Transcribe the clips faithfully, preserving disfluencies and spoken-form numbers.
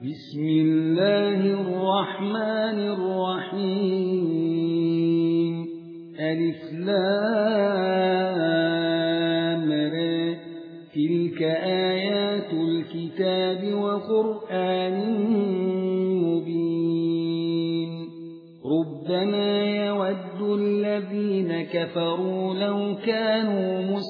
بسم الله الرحمن الرحيم ألف لام ر تلك آيات الكتاب وقرآن مبين ربما يود الذين كفروا لو كانوا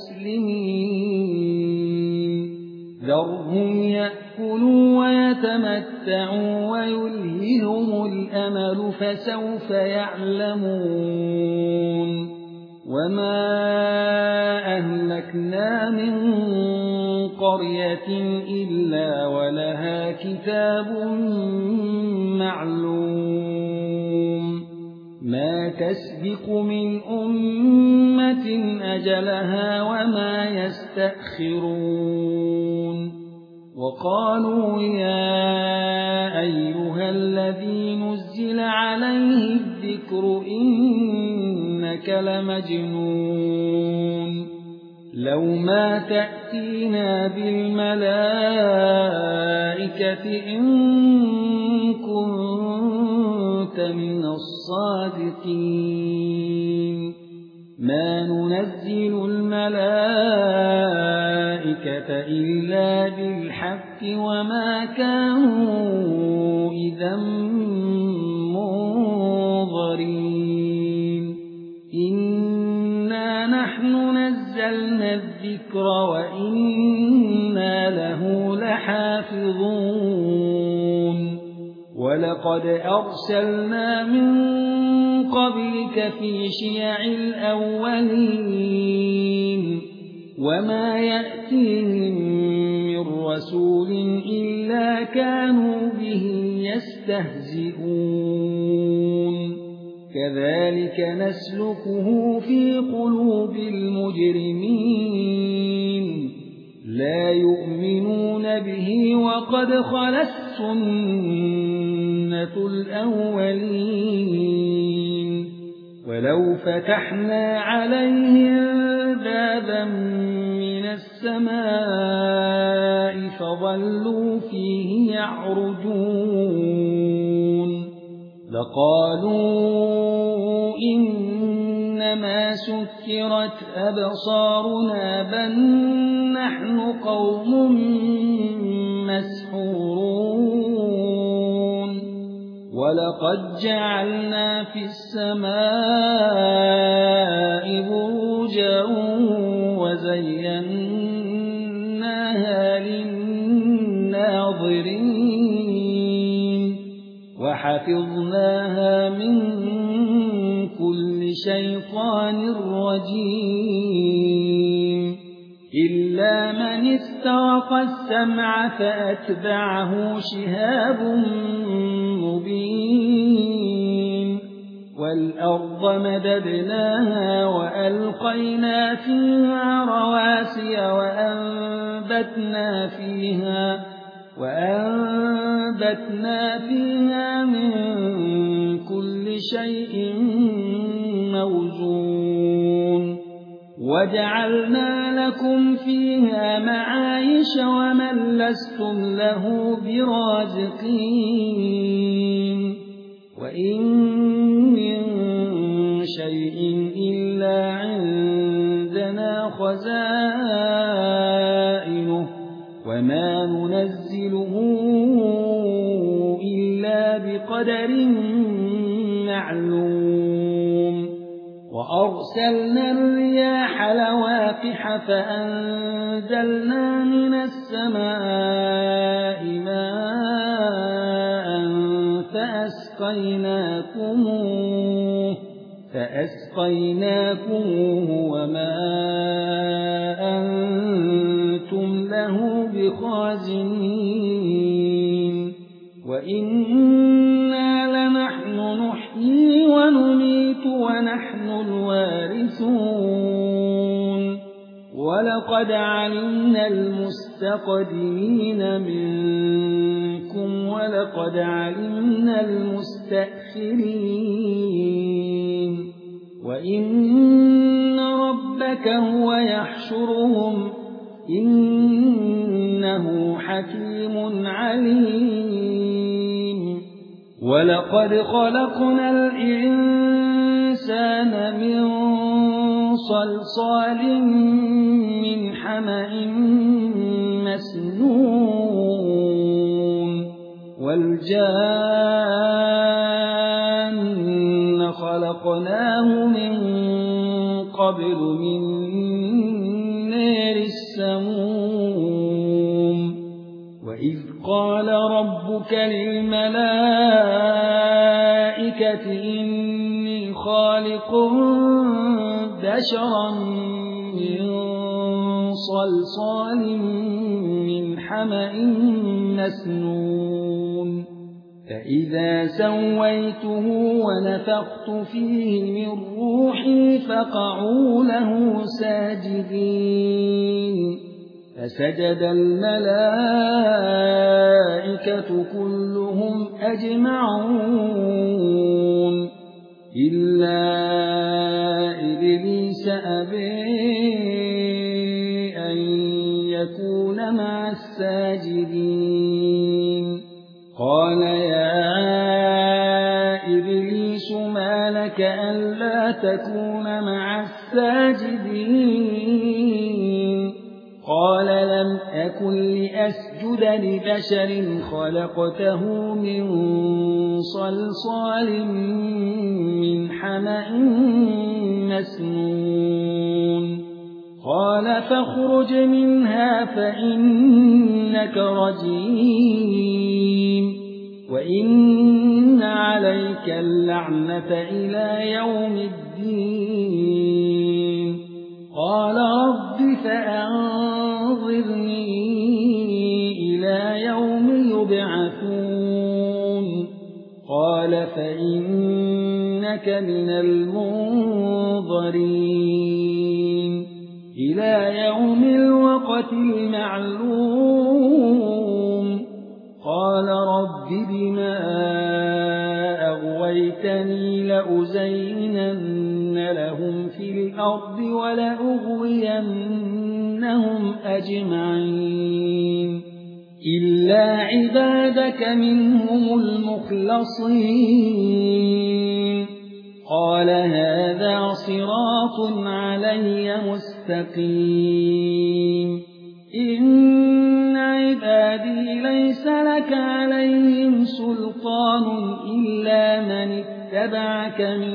مسلمين ذرهم يأكلوا ويتمتعوا ويلههم الأمل فسوف يعلمون وما أهلكنا من قرية إلا ولها كتاب معلوم ما تسبق من أمة أجلها وما يستأخرون وقالوا يا أيها الذي نزل عليه الذكر إنك لمجنون لو ما تأتينا بالملائكة إن كنت من الصادقين ما ننزل الملائكة إلا بالحق وما كانوا إذا منظرين إنا نحن نزلنا الذكر وإنا له لحافظون ولقد أرسلنا من قبلك في شيع الأولين وما يأتيهم من رسول إلا كانوا به يستهزئون كذلك نسلكه في قلوب المجرمين لا يؤمنون به وقد خلت سنة الأولين ولو فتحنا عليهم بابا من السماء فظلوا فيه يعرجون لقالوا إنما سكرت أبصارنا بل نحن قوم مسحورون ولقد جعلنا في السماء بروجا وزيناها للناظرين وحفظناها من كل شيطان رجيم إلا من استرق السمع فأتبعه شهاب مبين والأرض مددناها وألقينا فيها رواسي وأنبتنا فيها وأنبتنا فيها من كل شيء موزون وجعلنا لكم فيها معايش ومن لستم له برازقين وإن من شيء إلا عندنا خزائنه وما ننزله إلا بقدر معلوم وأرسلنا الرياح لواقح فأنزلنا من السماء ماء فأسقيناكموه فأسقيناكموه وما أنتم له بخازنين وإنا لنحن نحيي ونميت ونحن الوارثون ولقد علمنا المستقدمين منكم ولقد علمنا المستأخرين وإن ربك هو يحشرهم إنه حكيم عليم ولقد خلقنا الإنسان من صلصال من حمأ مسنون والجان خلقناه من قبل من نار السموم وإذ قال ربك للملائكة إني خالق بشرا من صلصال من حمأ مسنون فإذا سويته ونفخت فيه من روحي فقعوا له ساجدين فسجد الملائكة كلهم أجمعون إلا إبليس أبى أن يكون مع الساجدين قال يا إبليس ما لك ألا تكون مع الساجدين قال لم أكن لأسجد لبشر خلقته من صلصال من حمأ مسنون قال فاخرج منها فإنك رجيم وإن عليك اللعنة إلى يوم الدين قال رب فأنظرني إلى يوم يبعثون قال فإنك من المنظرين إلى يوم الوقت المعلوم قال رب بما أغويتني لأزينن لهم في الأرض ولأغوينهم أجمعين إلا عبادك منهم المخلصين قال هذا صراط علي مستقيم إن عبادي ليس لك عليهم سلطان إلا من اتبعك من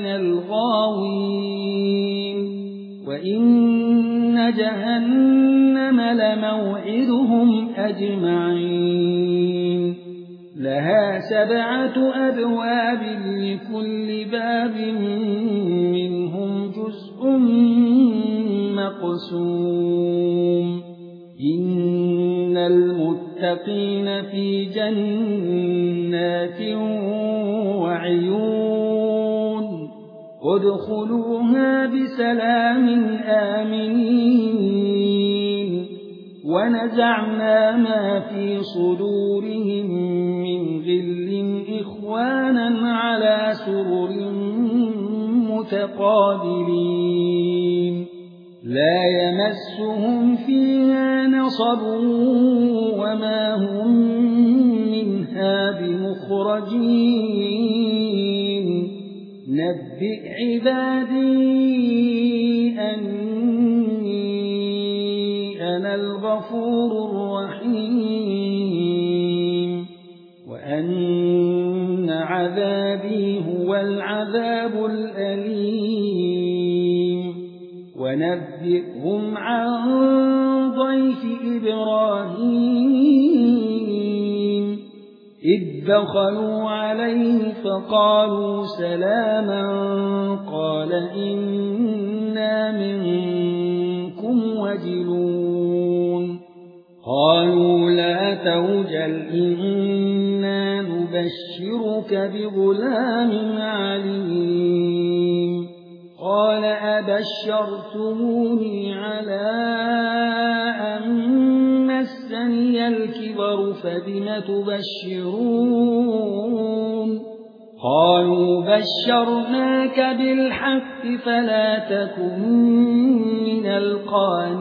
الغاوين وإن جهنم لموعدهم أجمعين لها سبعة أبواب لكل باب منهم جزء مقسوم إن المتقين في جنات وعيون ادخلوها بسلام آمنين ونزعنا ما في صدورهم من غل إخوانا على سرر متقابلين لا يمسهم فيها نصب وما هم منها بمخرجين نبئ عبادي أني أنا الغفور الرحيم وأن عذابي هو العذاب الأليم ونبئهم عن ضيف إبراهيم إذ دخلوا عليه فقالوا سلاما قال إنا منكم وجلون قالوا لا توجل إنا نبشرك بغلام عليم قال أبشرتموني على أن مسني الكبر فبم تبشرون قالوا بشرناك بالحق فلا تكن من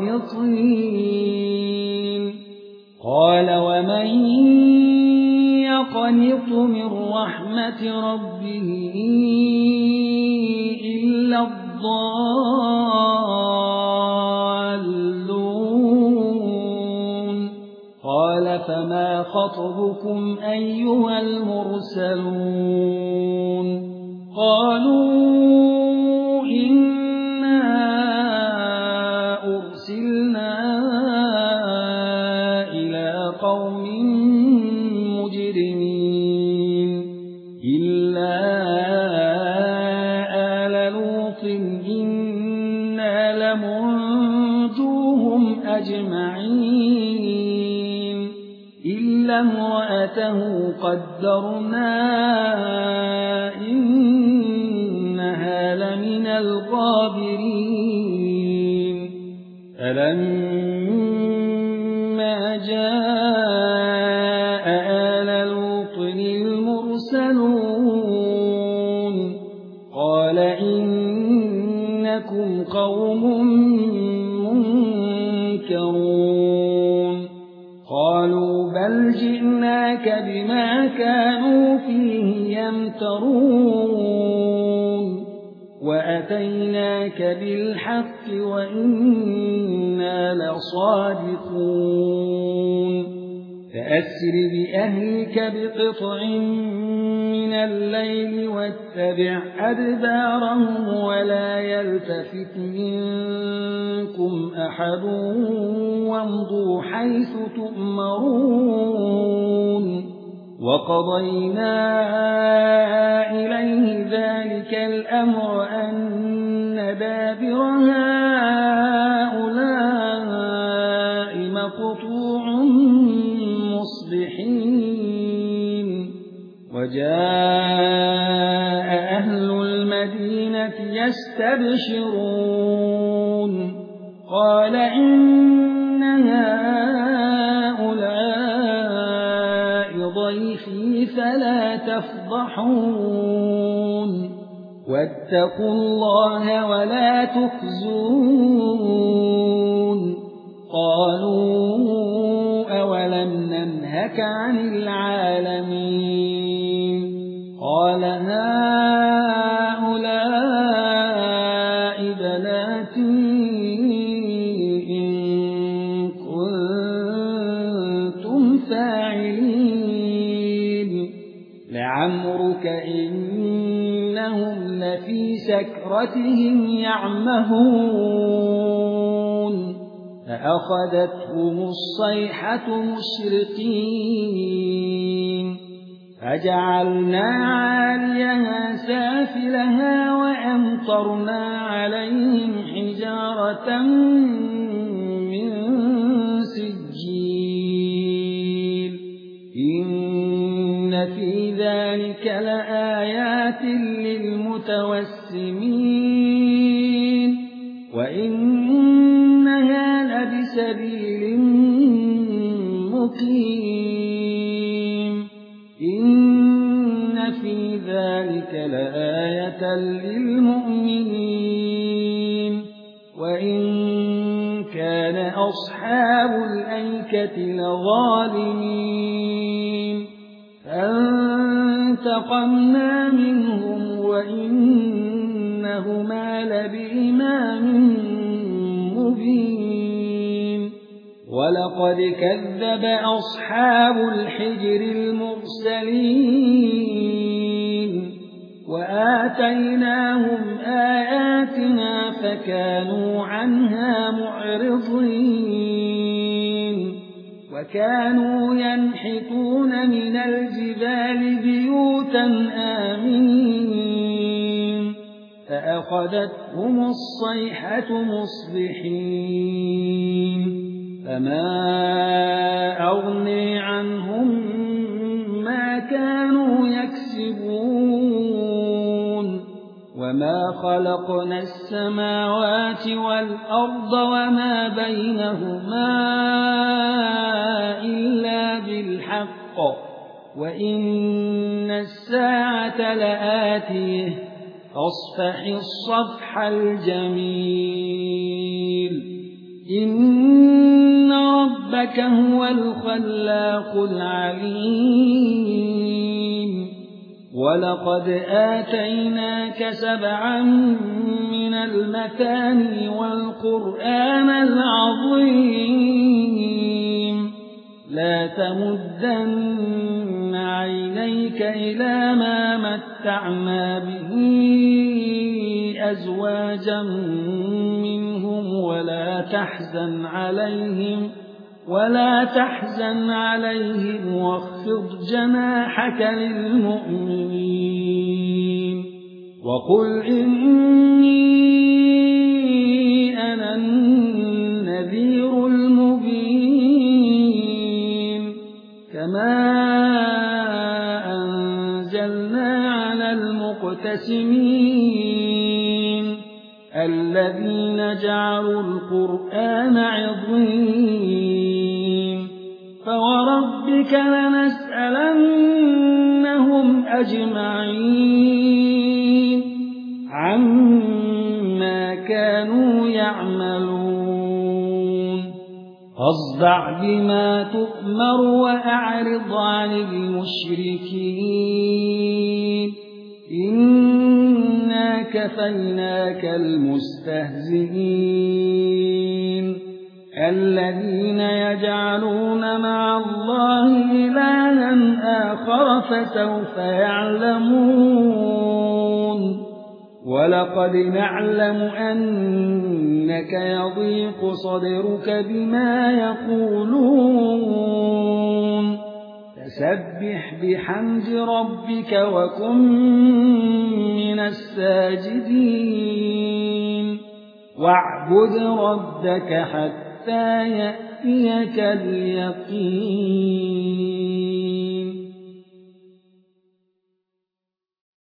القانطين قال ومن يقنط من رحمة ربه إلا الضالون قال فما خطبكم أيها المرسلون قالوا إنا أرسلنا إلى قوم مجرمين إلا آل لوط إنا لمنجوهم أجمعين إلا امرأته قدرنا إنها لمن الغابرين فلما جاء آل لوط المرسلون قال إنكم قوم منكرون قالوا بل جئناك بما كانوا فيه يمترون وأتيناك بالحق وإنا لصادقون فأسر بأهلك بقطع من الليل واتبع أدبارهم ولا يلتفت منكم أحد وامضوا حيث تؤمرون وقضينا إليه ذلك الأمر أن دابر هؤلاء مقطوع مصبحين وجاء أهل المدينة يستبشرون قال إن هؤلاء ضيفي فلا تفضحون واتقوا الله ولا تخزون قالوا أولم ننهك عن العالمين قال هؤلاء بناتي إن كنتم فاعلين لعمرك إنهم لفي سكرتهم يعمهون فأخذتهم الصيحة مشرقين فجعلنا عاليها سافلها وأمطرنا عليهم حجارة من سجيل إن في ذلك لآيات للمتوسمين وإنها لبسبيل مقيم إن في ذلك لآية للمؤمنين وإن كان أصحاب الأيكة لظالمين فانتقمنا منهم وإنهما لبإمام مبين ولقد كذب أصحاب الحجر المرسلين وآتيناهم آياتنا فكانوا عنها معرضين وكانوا ينحتون من الجبال بيوتا آمنين فأخذتهم الصيحة مصبحين فما أغني عنهم ما كانوا يكسبون وما خلقنا السماوات والأرض وما بينهما إلا بالحق وإن الساعة لآتيه فاصفح الصفح الجميل إن رب ربك هو الخلاق العليم ولقد آتيناك سبعا من المثاني والقرآن العظيم لا تمدن عينيك إلى ما متعنا به أزواجا منهم ولا تحزن عليهم ولا تحزن عليهم واخفض جناحك للمؤمنين وقل إني أنا النذير المبين كما أنزلنا على المقتسمين الذين جعلوا القرآن عضين فوربك لنسألنهم أجمعين عما كانوا يعملون فاصدع بما تؤمر وأعرض عن المشركين إنا كفيناك المستهزئين الذين يجعلون مع الله إلها آخر فسوف يعلمون ولقد نعلم أنك يضيق صدرك بما يقولون فسبح بحمد ربك وكن من الساجدين واعبد ربك حتى يأتيك اليقين.